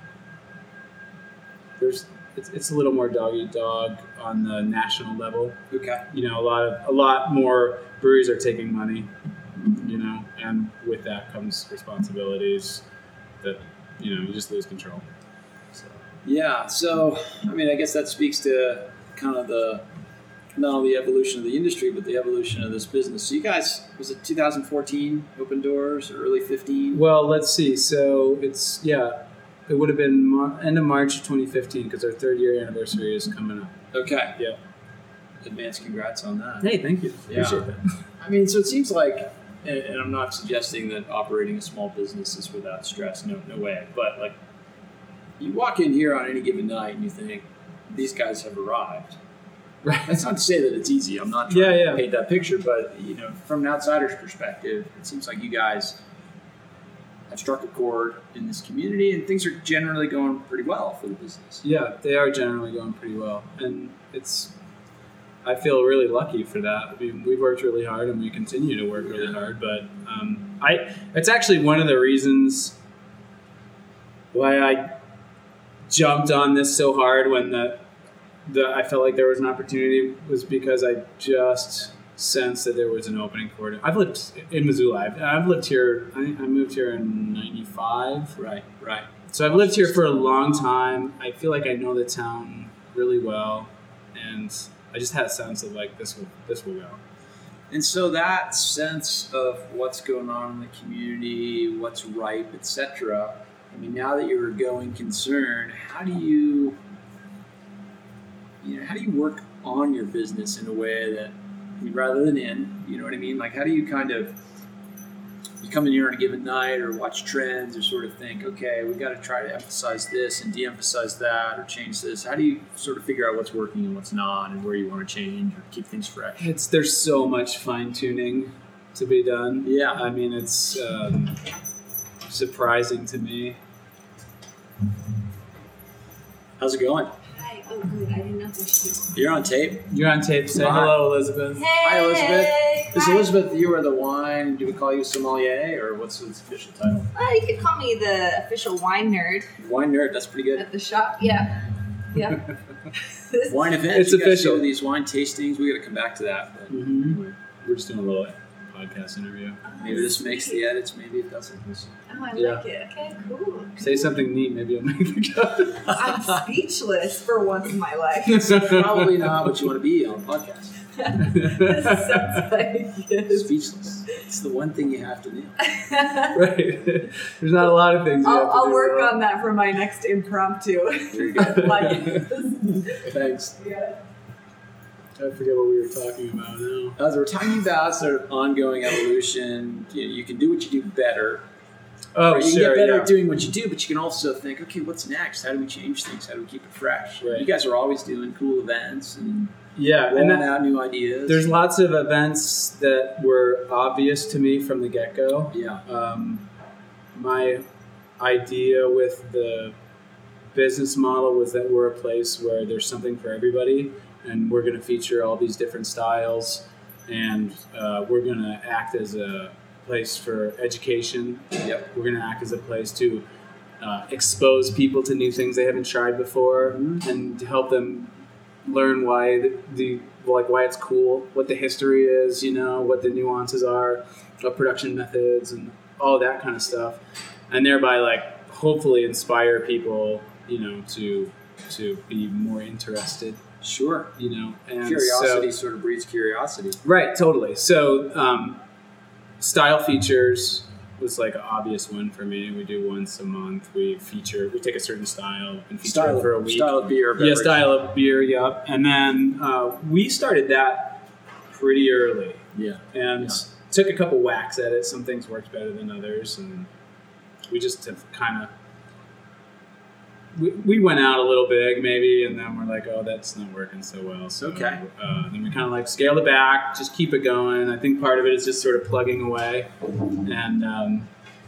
Speaker 2: there's it's, it's a little more dog eat dog on the national level.
Speaker 3: okay.
Speaker 2: You know, a lot of a lot more breweries are taking money. You know, and with that comes responsibilities that you know you just lose control. So.
Speaker 3: Yeah. So, I mean, I guess that speaks to kind of the not only the evolution of the industry, but the evolution of this business. So, you guys, was it two thousand fourteen open doors or early fifteen?
Speaker 2: Well, let's see. So it's yeah, it would have been Mar- end of March twenty fifteen because our third year anniversary is coming up.
Speaker 3: Okay.
Speaker 2: Yeah.
Speaker 3: Advance congrats on that.
Speaker 2: Hey, thank you.
Speaker 3: Yeah.
Speaker 2: Appreciate that.
Speaker 3: I mean, so it seems like, and, and I'm not suggesting that operating a small business is without stress. No, no way. But like, you walk in here on any given night and you think these guys have arrived.
Speaker 2: Right.
Speaker 3: That's not to say that it's easy. I'm not trying
Speaker 2: Yeah, yeah.
Speaker 3: to paint that picture, but you know, from an outsider's perspective, it seems like you guys have struck a chord in this community, and things are generally going pretty well for the business.
Speaker 2: Yeah, they are generally going pretty well, and it's. I feel really lucky for that. I mean, we've worked really hard, and we continue to work really hard. But um, I, it's actually one of the reasons why I jumped on this so hard when the, the I felt like there was an opportunity was because I just sensed that there was an opening for it. I've lived in Missoula. I've, I've lived here. I, I moved here in ninety-five.
Speaker 3: Right, right.
Speaker 2: So I've lived here for a long time. I feel like I know the town really well, and I just had a sense of like this will this will go.
Speaker 3: And so that sense of what's going on in the community, what's ripe, et cetera. I mean, now that you're a going concern, how do you, you know, how do you work on your business in a way that, I mean, rather than in, you know what I mean? Like, how do you kind of, you come in here on a given night or watch trends or sort of think, okay, we got to try to emphasize this and de-emphasize that or change this. How do you sort of figure out what's working and what's not and where you want to change or keep things fresh?
Speaker 2: It's there's so much fine tuning to be done.
Speaker 3: Yeah.
Speaker 2: I mean it's um, surprising to me.
Speaker 3: How's it going?
Speaker 4: Hi. Oh, good. I didn't know if we should.
Speaker 3: You're on tape.
Speaker 2: You're on tape. Say
Speaker 3: Hi.
Speaker 2: hello, Elizabeth.
Speaker 4: Hey.
Speaker 3: Hi, Elizabeth. Is
Speaker 4: Hi.
Speaker 3: Elizabeth, you are the wine, do we call you sommelier, or what's its official title?
Speaker 4: Well, you could call me the official wine nerd
Speaker 3: Wine nerd, that's pretty good.
Speaker 4: at the shop. Yeah. Yeah.
Speaker 3: Wine events,
Speaker 2: It's
Speaker 3: you guys
Speaker 2: official.
Speaker 3: do these wine tastings, we got to come back to that. But
Speaker 2: Mm-hmm. We're just doing a little podcast interview.
Speaker 3: maybe this makes the edits, maybe it doesn't. We'll see.
Speaker 4: Oh, I
Speaker 2: Yeah.
Speaker 4: like it. Okay, cool.
Speaker 2: Say something neat. Maybe I'll make the cut.
Speaker 4: I'm speechless for once in my life.
Speaker 3: Probably not what you want to be on a podcast.
Speaker 4: This sounds like it.
Speaker 3: Speechless. It's the one thing you have to do.
Speaker 2: Right. There's not a lot of things. You
Speaker 4: I'll,
Speaker 2: have to
Speaker 4: I'll
Speaker 2: do
Speaker 4: work
Speaker 2: well.
Speaker 4: on that for my next impromptu.
Speaker 3: There you go.
Speaker 4: Like,
Speaker 3: Thanks.
Speaker 4: yeah.
Speaker 2: I forget what we were talking about now.
Speaker 3: As we're talking about sort of ongoing evolution, you know, you can do what you do better.
Speaker 2: Oh,
Speaker 3: Or you can
Speaker 2: sure.
Speaker 3: get better
Speaker 2: yeah.
Speaker 3: at doing what you do, but you can also think, okay, what's next? How do we change things? How do we keep it fresh?
Speaker 2: Right.
Speaker 3: You guys are always doing cool events and
Speaker 2: Yeah, and
Speaker 3: rolling
Speaker 2: that,
Speaker 3: out new ideas.
Speaker 2: there's lots of events that were obvious to me from the get-go.
Speaker 3: yeah,
Speaker 2: Um, my idea with the business model was that we're a place where there's something for everybody, and we're going to feature all these different styles, and uh, we're going to act as a place for education.
Speaker 3: yep,
Speaker 2: We're going to act as a place to uh, expose people to new things they haven't tried before,
Speaker 3: Mhm.
Speaker 2: and to help them learn why the, the like why it's cool, what the history is, you know, what the nuances are of production methods and all that kind of stuff, and thereby like hopefully inspire people, you know, to to be more interested,
Speaker 3: Sure.
Speaker 2: you know. And
Speaker 3: Curiosity
Speaker 2: so,
Speaker 3: sort of breeds curiosity.
Speaker 2: right, totally. So um, style features was like an obvious one for me. We do once a month. We feature, we take a certain style and feature
Speaker 3: Style
Speaker 2: it for a
Speaker 3: of,
Speaker 2: week.
Speaker 3: style of beer.
Speaker 2: Yeah,
Speaker 3: beverage.
Speaker 2: style of beer, yep. And then uh, we started that pretty early
Speaker 3: Yeah.
Speaker 2: and
Speaker 3: Yeah.
Speaker 2: took a couple whacks at it. Some things worked better than others, and we just have kind of we, we went out a little big maybe, and then we're like, oh, that's not working so well. So
Speaker 3: Okay.
Speaker 2: uh, then we kind of like scaled it back, just keep it going. I think part of it is just sort of plugging away, and um,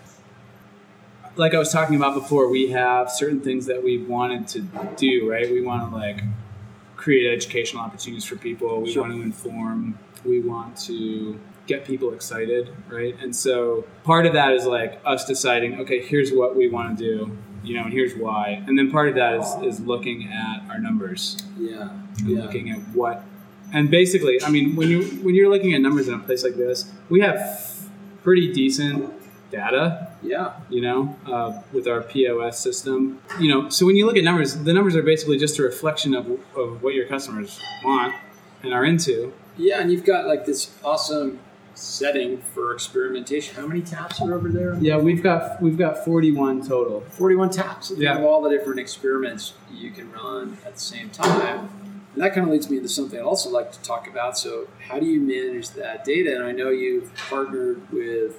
Speaker 2: like I was talking about before, we have certain things that we wanted to do. Right, we want to like create educational opportunities for people. We
Speaker 3: Sure.
Speaker 2: want to inform. We want to get people excited, right? And so part of that is like us deciding, okay, here's what we want to do, you know, and here's why. And then part of that is, is looking at our numbers,
Speaker 3: Yeah.
Speaker 2: and
Speaker 3: Yeah.
Speaker 2: looking at what, and basically, I mean, when you when you're looking at numbers in a place like this, we have pretty decent data,
Speaker 3: Yeah.
Speaker 2: you know, uh, with our P O S system, you know. So when you look at numbers, the numbers are basically just a reflection of of what your customers want and are into.
Speaker 3: Yeah, and you've got like this awesome setting for experimentation. How many taps are over there?
Speaker 2: Yeah, we've got we've got forty-one total.
Speaker 3: forty-one taps. So think
Speaker 2: Yeah.
Speaker 3: of all the different experiments you can run at the same time. And that kind of leads me into something I'd also like to talk about. So how do you manage that data? And I know you've partnered with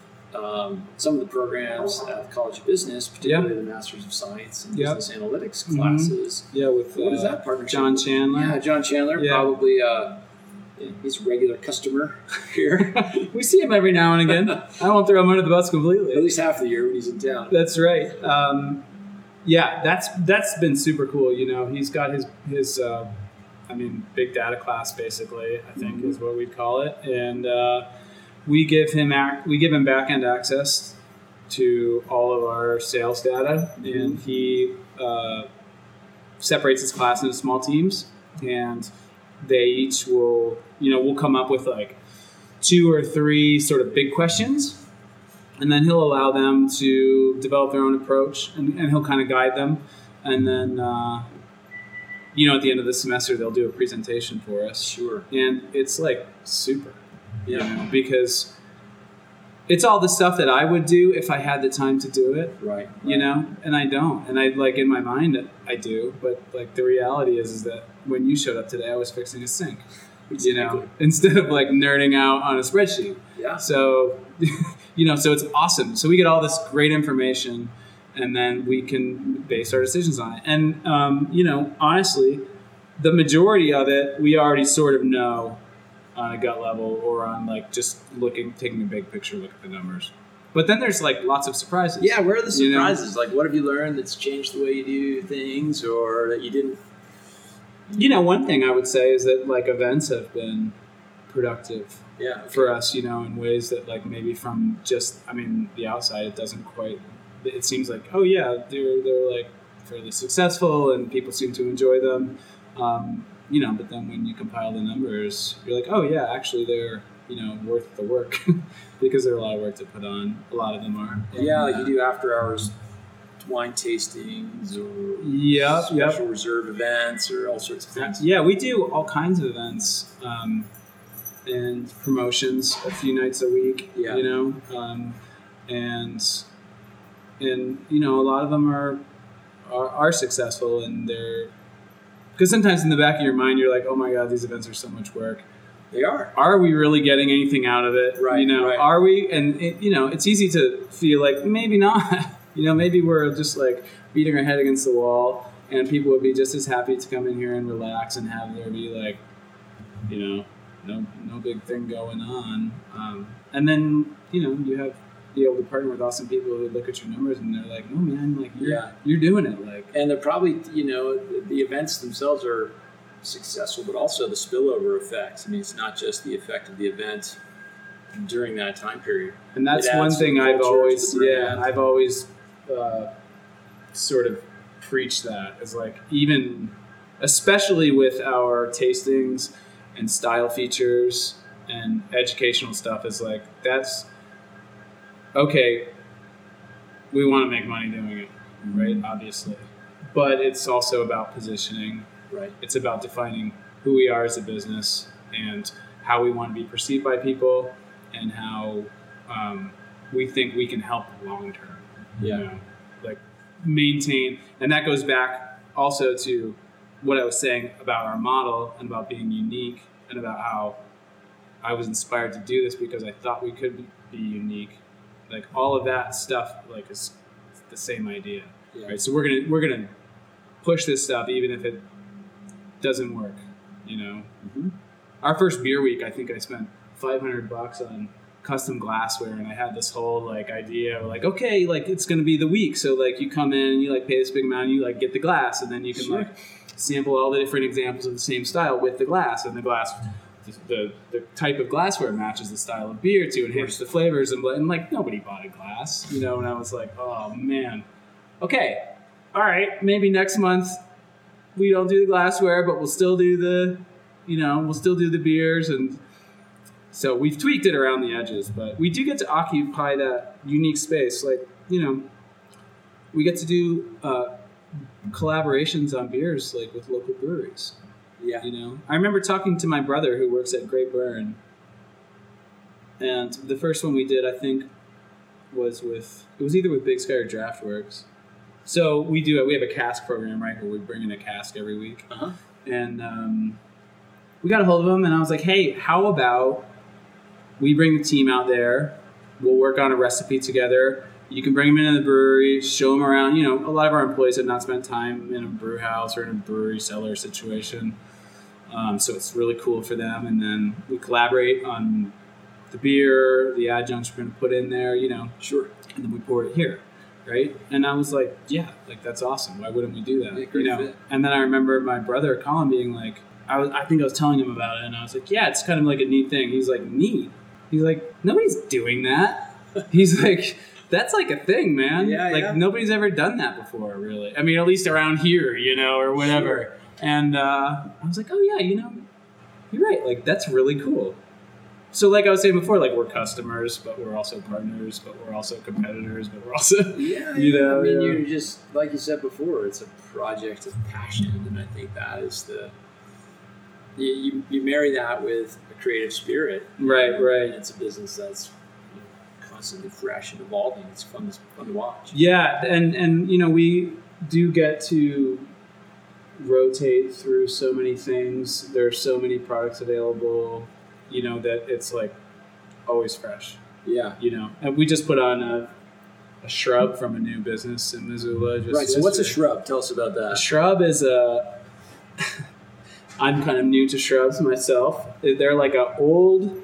Speaker 3: um, some of the programs at the College of Business, particularly the Masters of Science and
Speaker 2: Yep.
Speaker 3: Business Analytics
Speaker 2: Mhm.
Speaker 3: classes.
Speaker 2: Yeah, with
Speaker 3: What is
Speaker 2: uh,
Speaker 3: that partnership?
Speaker 2: John Chandler.
Speaker 3: Yeah, John Chandler,
Speaker 2: Yeah.
Speaker 3: probably uh, yeah, he's a regular customer here.
Speaker 2: We see him every now and again. I won't throw him under the bus
Speaker 3: At
Speaker 2: completely.
Speaker 3: least half the year when he's in town.
Speaker 2: That's right. Um, yeah, that's that's been super cool. You know, he's got his his uh, I mean, big data class basically. I think
Speaker 3: Mhm.
Speaker 2: is what we'd call it, and uh, we give him ac- we give him back end access to all of our sales data, and he uh, separates his class into small teams, and they each will, you know, we'll come up with like two or three sort of big questions, and then he'll allow them to develop their own approach, and, and he'll kind of guide them, and then uh, you know, at the end of the semester they'll do a presentation for us,
Speaker 3: Sure.
Speaker 2: and it's like super, you
Speaker 3: Yeah.
Speaker 2: know, because it's all the stuff that I would do if I had the time to do it,
Speaker 3: Right.
Speaker 2: you know, and I don't, and I like in my mind I do, but like the reality is is that when you showed up today, I was fixing a sink, you know, instead of like nerding out on a spreadsheet.
Speaker 3: Yeah.
Speaker 2: So, you know, so it's awesome. So we get all this great information, and then we can base our decisions on it. And um, you know, honestly, the majority of it we already sort of know on a gut level, or on like just looking, taking a big picture look at the numbers. But then there's like lots of surprises.
Speaker 3: Yeah, where are the
Speaker 2: You know?
Speaker 3: surprises? Like, what have you learned that's changed the way you do things, or that you didn't?
Speaker 2: You know, one thing I would say is that like events have been productive
Speaker 3: Yeah.
Speaker 2: for us, you know, in ways that like maybe from just, I mean, the outside, it doesn't quite, it seems like, oh yeah, they're, they're like fairly successful and people seem to enjoy them. Um, you know, but then when you compile the numbers, you're like, oh yeah, actually they're, you know, worth the work because they're a lot of work to put on. A lot of them are.
Speaker 3: Yeah, like
Speaker 2: And,
Speaker 3: you do after hours wine tastings or
Speaker 2: Yep, yep.
Speaker 3: special reserve events or all sorts of things.
Speaker 2: Yeah, we do all kinds of events um, and promotions a few nights a week.
Speaker 3: Yeah.
Speaker 2: You know, um, and and you know a lot of them are are, are successful, and they're because sometimes in the back of your mind you're like, oh my god, these events are so much work.
Speaker 3: They are.
Speaker 2: Are we really getting anything out of it?
Speaker 3: Right,
Speaker 2: You know,
Speaker 3: right.
Speaker 2: are we? And it, you know, it's easy to feel like maybe not. You know, maybe we're just like beating our head against the wall, and people would be just as happy to come in here and relax and have there be like, you know, no no big thing going on. Um, and then you know you have be able to partner with awesome people who look at your numbers and they're like, oh man, like you're
Speaker 3: Yeah.
Speaker 2: you're doing it, like.
Speaker 3: And they're probably, you know, the, the events themselves are successful, but also the spillover effects. I mean, it's not just the effect of the event during that time period.
Speaker 2: And that's
Speaker 3: It adds
Speaker 2: one
Speaker 3: to
Speaker 2: thing
Speaker 3: the
Speaker 2: I've
Speaker 3: culture,
Speaker 2: always,
Speaker 3: to the
Speaker 2: yeah,
Speaker 3: brand.
Speaker 2: I've always uh, sort of preach that as like even, especially with our tastings and style features and educational stuff, is like that's okay. We want to make money doing it, right? Obviously, but it's also about positioning.
Speaker 3: Right.
Speaker 2: It's about defining who we are as a business and how we want to be perceived by people and how um, we think we can help long term.
Speaker 3: Yeah.
Speaker 2: You know, like maintain, and that goes back also to what I was saying about our model and about being unique and about how I was inspired to do this because I thought we could be unique. Like all of that stuff, like is the same idea,
Speaker 3: Yeah.
Speaker 2: right? So we're gonna we're gonna push this stuff even if it doesn't work. You know,
Speaker 3: Mm-hmm.
Speaker 2: our first beer week, I think I spent five hundred bucks on custom glassware, and I had this whole like idea of like, okay, like it's gonna be the week, so like you come in and you like pay this big amount, and you like get the glass, and then you can
Speaker 3: Sure.
Speaker 2: like sample all the different examples of the same style with the glass, and the glass, the the type of glassware matches the style of beer to enhance the flavors, and, and like nobody bought a glass, you know, and I was like, oh man, okay, all right, maybe next month we don't do the glassware, but we'll still do the, you know, we'll still do the beers. And so we've tweaked it around the edges, but we do get to occupy that unique space. Like, you know, we get to do uh, collaborations on beers, like with local breweries.
Speaker 3: Yeah.
Speaker 2: You know, I remember talking to my brother who works at Great Burn, and the first one we did, I think, was with, it was either with Big Sky or Draftworks. So we do it. We have a cask program, right, where we bring in a cask every week.
Speaker 3: Uh-huh.
Speaker 2: And um, we got a hold of him, and I was like, hey, how about we bring the team out there? We'll work on a recipe together. You can bring them into the brewery, show them around. You know, a lot of our employees have not spent time in a brew house or in a brewery cellar situation. Um, so it's really cool for them. And then we collaborate on the beer, the adjuncts we're going to put in there, you know.
Speaker 3: Sure.
Speaker 2: And then we pour it here. Right. And I was like, yeah, like that's awesome. Why wouldn't we do that?
Speaker 3: Yeah, great
Speaker 2: you know?
Speaker 3: fit.
Speaker 2: And then I remember my brother Colin being like, I was, I think I was telling him about it, and I was like, yeah, it's kind of like a neat thing. He's like, neat. He's like, nobody's doing that. He's like, that's like a thing, man.
Speaker 3: Yeah,
Speaker 2: like
Speaker 3: yeah.
Speaker 2: nobody's ever done that before, really. I mean, at least around here, you know, or whatever.
Speaker 3: Sure.
Speaker 2: And uh, I was like, oh yeah, you know, you're right. Like that's really cool. So like I was saying before, like we're customers, but we're also partners, but we're also competitors, but we're also,
Speaker 3: Yeah,
Speaker 2: you know,
Speaker 3: I mean,
Speaker 2: yeah.
Speaker 3: you're just like you said before. It's a project of passion, and I think that is the you you, you marry that with a creative spirit,
Speaker 2: Right,
Speaker 3: and
Speaker 2: right.
Speaker 3: It's a business that's you know, constantly fresh and evolving. It's fun to fun to watch.
Speaker 2: Yeah, and and you know we do get to rotate through so many things. There are so many products available, you know, that it's like always fresh.
Speaker 3: Yeah.
Speaker 2: You know, and we just put on a, a shrub from a new business in Missoula. Just
Speaker 3: Right. So what's a
Speaker 2: yesterday.
Speaker 3: shrub? Tell us about
Speaker 2: A
Speaker 3: that.
Speaker 2: shrub is a. I'm kind of new to shrubs myself. They're like a old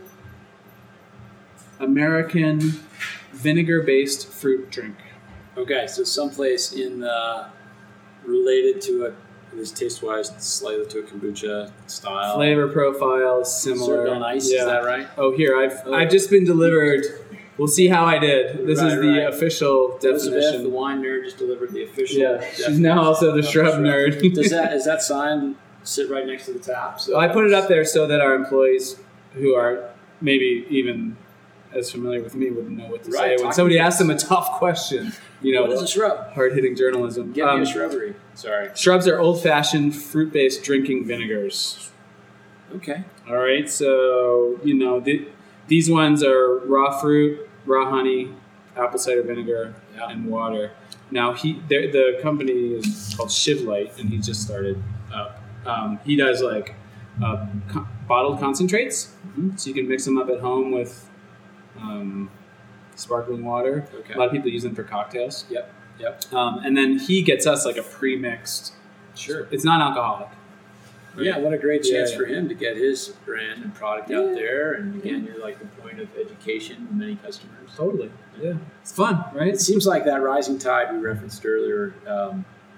Speaker 2: American vinegar-based fruit drink.
Speaker 3: Okay, so someplace in the related to a at least taste wise slightly to a kombucha style.
Speaker 2: Flavor profile is similar.
Speaker 3: Served on ice,
Speaker 2: Yeah.
Speaker 3: is that right?
Speaker 2: Oh, here I've
Speaker 3: Oh.
Speaker 2: I've just been delivered. We'll see how I did. This
Speaker 3: Right,
Speaker 2: is the
Speaker 3: right.
Speaker 2: official
Speaker 3: Elizabeth, the
Speaker 2: definition.
Speaker 3: wine nerd, just delivered the official.
Speaker 2: Yeah, she's
Speaker 3: definition
Speaker 2: now also the
Speaker 3: of
Speaker 2: shrub nerd.
Speaker 3: Does that is that sign sit right next to the tap? So
Speaker 2: I put it up there so that our employees, who are maybe even as familiar with me, would know what to
Speaker 3: Right,
Speaker 2: say when
Speaker 3: talk
Speaker 2: somebody
Speaker 3: to
Speaker 2: asks
Speaker 3: us.
Speaker 2: them a tough question. You know,
Speaker 3: what is a shrub?
Speaker 2: hard-hitting journalism.
Speaker 3: Get me
Speaker 2: Um,
Speaker 3: a shrubbery. Sorry.
Speaker 2: Shrubs are old-fashioned fruit-based drinking vinegars.
Speaker 3: Okay.
Speaker 2: All right, so you know the, these ones are raw fruit, raw honey, apple cider vinegar,
Speaker 3: Yeah.
Speaker 2: and water. Now he, the the company is called Shivlight, and he just started up. Um, he does like uh, co- bottled concentrates,
Speaker 3: Mhm.
Speaker 2: so you can mix them up at home with um, sparkling water.
Speaker 3: Okay.
Speaker 2: A lot of people use them for cocktails.
Speaker 3: Yep. Yep.
Speaker 2: Um, and then he gets us like a pre-mixed.
Speaker 3: Sure.
Speaker 2: It's non-alcoholic.
Speaker 3: Yeah, what a great
Speaker 2: Yeah,
Speaker 3: chance
Speaker 2: yeah.
Speaker 3: for him to get his brand and product
Speaker 2: Yeah.
Speaker 3: out there. And again, you're like the point of education to many customers.
Speaker 2: Totally. Yeah. It's fun, right?
Speaker 3: It seems like that rising tide we referenced earlier um,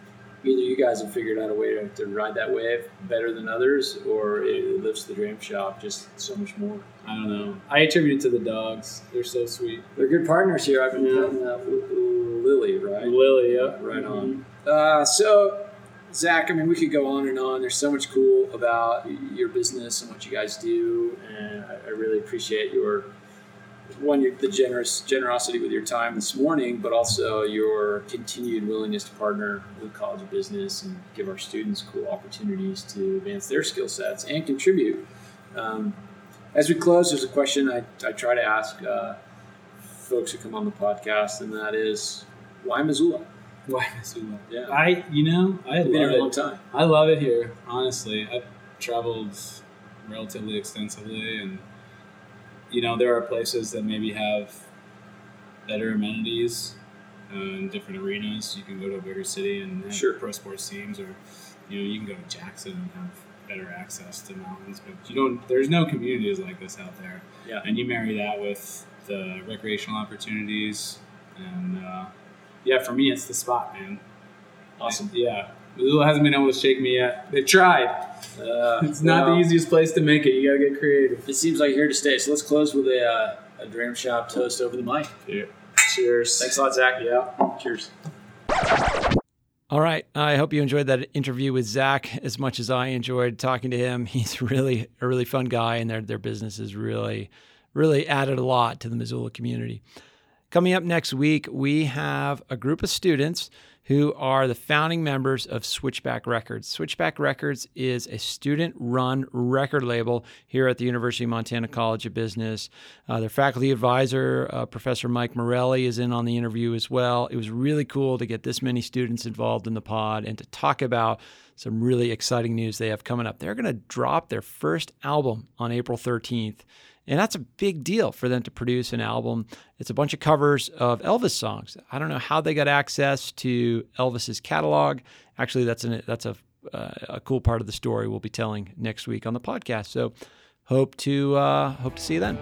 Speaker 3: either you guys have figured out a way to, to ride that wave better than others, or it lifts the Dram Shop just so much more.
Speaker 2: I don't know. I attribute it to the dogs. They're so sweet.
Speaker 3: They're good partners here. I've been
Speaker 2: Yeah.
Speaker 3: having uh, Lily, right?
Speaker 2: Lily, yeah.
Speaker 3: Right on. Uh, so, Zach, I mean, we could go on and on. There's so much cool about your business and what you guys do, and I, I really appreciate your one, your, the generous generosity with your time this morning, but also your continued willingness to partner with College of Business and give our students cool opportunities to advance their skill sets and contribute. Um, as we close, there's a question I, I try to ask uh, folks who come on the podcast, and that is, why Missoula?
Speaker 2: Why Missoula?
Speaker 3: Yeah.
Speaker 2: I, you know, I
Speaker 3: I've been
Speaker 2: love
Speaker 3: here a long
Speaker 2: it.
Speaker 3: time.
Speaker 2: I love it here, honestly. I've traveled relatively extensively, and, you know, there are places that maybe have better amenities uh, in different arenas. You can go to a bigger city and have
Speaker 3: Sure.
Speaker 2: pro sports teams, or, you know, you can go to Jackson and have better access to mountains. But you don't, there's no communities like this out there.
Speaker 3: Yeah.
Speaker 2: And you marry that with the recreational opportunities, and, uh, yeah, for me, it's the spot, man.
Speaker 3: Awesome.
Speaker 2: Yeah. Missoula hasn't been able to shake me yet. They tried.
Speaker 3: Uh,
Speaker 2: It's not
Speaker 3: well,
Speaker 2: the easiest place to make it. You got to get creative.
Speaker 3: It seems like here to stay. So let's close with a, uh, a Dram Shop toast over the mic.
Speaker 2: Yeah. Cheers.
Speaker 3: Thanks a lot, Zach.
Speaker 2: Yeah.
Speaker 3: Cheers.
Speaker 1: All right. I hope you enjoyed that interview with Zach as much as I enjoyed talking to him. He's really a really fun guy, and their their business is really, really added a lot to the Missoula community. Coming up next week, we have a group of students who are the founding members of Switchback Records. Switchback Records is a student-run record label here at the University of Montana College of Business. Uh, their faculty advisor, uh, Professor Mike Morelli, is in on the interview as well. It was really cool to get this many students involved in the pod and to talk about some really exciting news they have coming up. They're going to drop their first album on April thirteenth. And that's a big deal for them to produce an album. It's a bunch of covers of Elvis songs. I don't know how they got access to Elvis's catalog. Actually, that's an, that's a uh, a cool part of the story we'll be telling next week on the podcast. So, hope to uh, hope to see you then.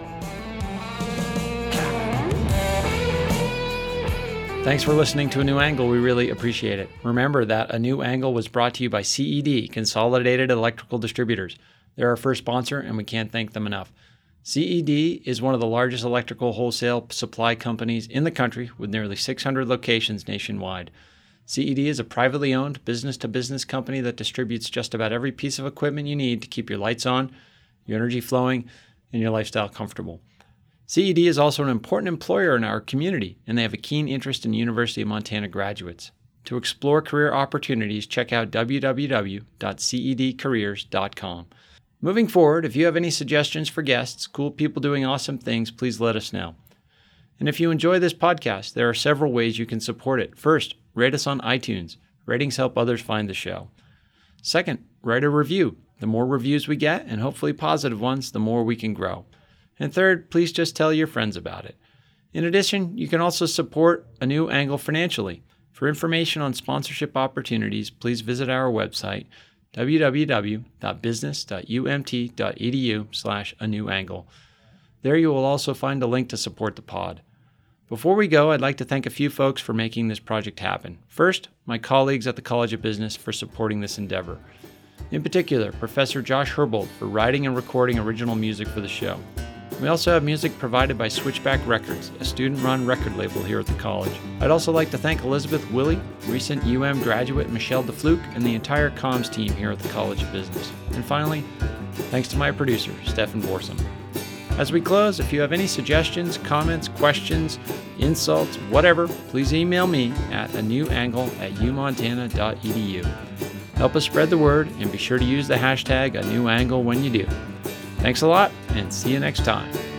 Speaker 1: Thanks for listening to A New Angle. We really appreciate it. Remember that A New Angle was brought to you by C E D, Consolidated Electrical Distributors. They're our first sponsor, and we can't thank them enough. C E D is one of the largest electrical wholesale supply companies in the country with nearly six hundred locations nationwide. C E D is a privately owned business-to-business company that distributes just about every piece of equipment you need to keep your lights on, your energy flowing, and your lifestyle comfortable. C E D is also an important employer in our community, and they have a keen interest in University of Montana graduates. To explore career opportunities, check out w w w dot c e d careers dot com. Moving forward, if you have any suggestions for guests, cool people doing awesome things, please let us know. And if you enjoy this podcast, there are several ways you can support it. First, rate us on iTunes. Ratings help others find the show. Second, write a review. The more reviews we get, and hopefully positive ones, the more we can grow. And third, please just tell your friends about it. In addition, you can also support A New Angle financially. For information on sponsorship opportunities, please visit our website, w w w dot business dot u m t dot e d u slash a new angle. There you will also find a link to support the pod. Before we go, I'd like to thank a few folks for making this project happen. First, my colleagues at the College of Business for supporting this endeavor. In particular, Professor Josh Herbold for writing and recording original music for the show. We also have music provided by Switchback Records, a student-run record label here at the college. I'd also like to thank Elizabeth Willie, recent U M graduate Michelle DeFluke, and the entire comms team here at the College of Business. And finally, thanks to my producer, Stefan Borsum. As we close, if you have any suggestions, comments, questions, insults, whatever, please email me at a new angle at u montana dot e d u. Help us spread the word, and be sure to use the hashtag a new angle when you do. Thanks a lot, and see you next time.